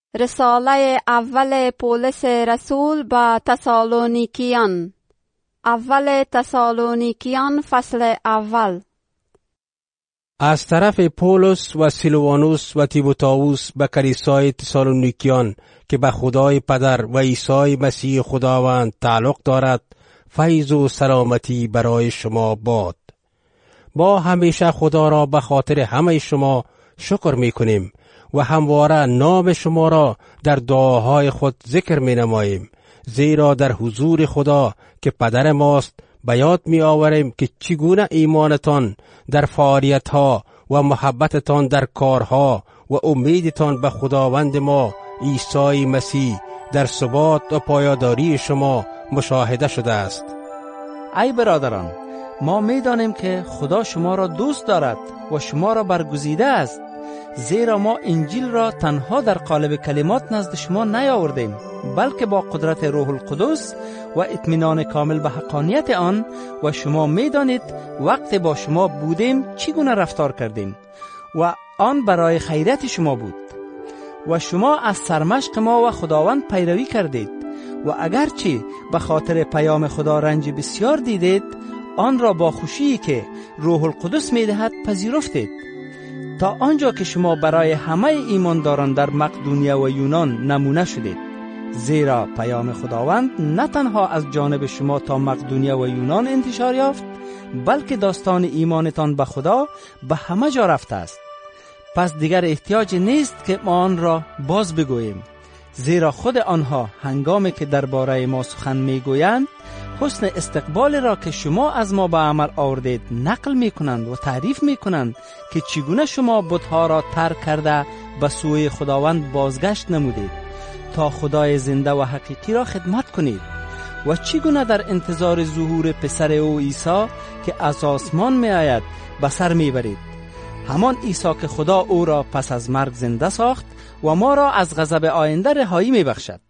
رساله اول پولس رسول به تسالونیکیان. اول تسالونیکیان فصل اول. از طرف پولس و سیلوانوس و تیموتائوس به کلیسای تسالونیکیان که به خدای پدر و عیسی مسیح خداوند تعلق دارد، فیض و سلامتی برای شما باد. با همیشه خدا را به خاطر همه شما شکر می کنیم و همواره نام شما را در دعاهای خود ذکر می نماییم، زیرا در حضور خدا که پدر ماست به یاد می آوریم که چگونه ایمانتان در فعالیت‌ها و محبتتان در کارها و امیدتان به خداوند ما عیسی مسیح در ثبات و پایداری شما مشاهده شده است. ای برادران، ما می دانیم که خدا شما را دوست دارد و شما را برگزیده است، زیرا ما انجیل را تنها در قالب کلمات نزد شما نیاوردیم، بلکه با قدرت روح القدس و اطمینان کامل به حقانیت آن. و شما می دانید وقت با شما بودیم چگونه رفتار کردیم و آن برای خیریت شما بود و شما از سرمشق ما و خداوند پیروی کردید و اگرچه به خاطر پیام خدا رنج بسیار دیدید، آن را با خوشی که روح القدس می دهد پذیرفتید، تا آنجا که شما برای همه ایمانداران در مقدونیه و یونان نمونه شدید. زیرا پیام خداوند نه تنها از جانب شما تا مقدونیه و یونان انتشار یافت، بلکه داستان ایمانتان به خدا به همه جا رفته است. پس دیگر احتیاج نیست که ما آن را باز بگوییم، زیرا خود آنها هنگامی که درباره ما سخن میگویند، حسن استقبال را که شما از ما به عمل آوردید نقل میکنند و تعریف میکنند که چگونه شما بتها را ترک کرده به سوی خداوند بازگشت نمودید تا خدای زنده و حقیقی را خدمت کنید و چگونه در انتظار ظهور پسر او عیسی که از آسمان می آید به سر می برید. همان عیسی که خدا او را پس از مرگ زنده ساخت و ما را از غضب آینده رهایی می بخشد.